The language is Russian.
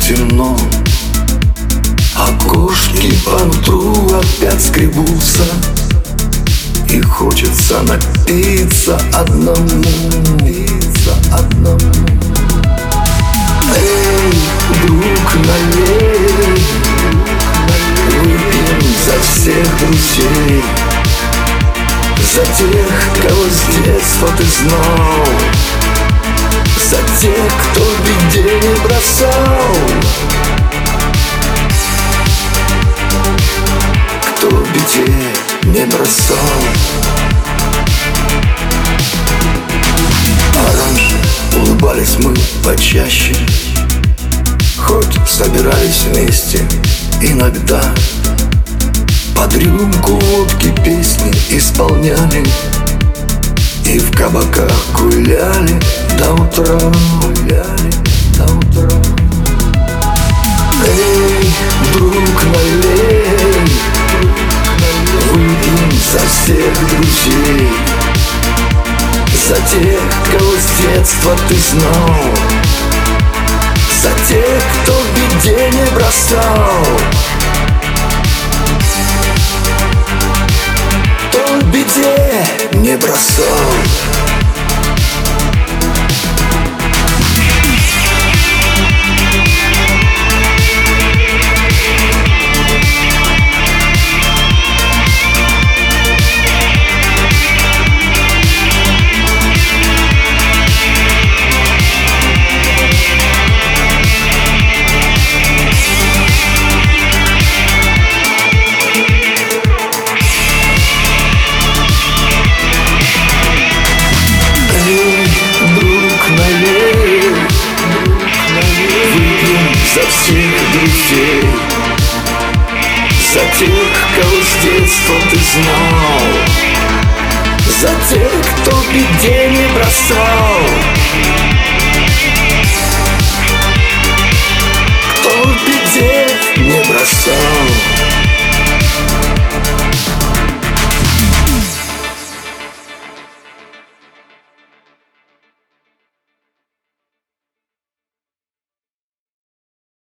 темно, окошки по нутру опять скребутся, и хочется напиться одному. Эй, друг, налей, выпьем за всех друзей, за тех, кого с детства ты знал, за тех, кто в беде не бросал, кто в беде не бросал. А раньше улыбались мы почаще, хоть собирались вместе иногда, под рюмку водки песни исполняли и в кабаках гуляли до утра. Эй, друг, налей, выпьем за всех друзей, за тех, кого с детства ты знал, за тех, кто в беде не бросал, кто в беде не бросал. За всех друзей, за тех, кого с детства ты знал, за тех, кто в беде не бросал.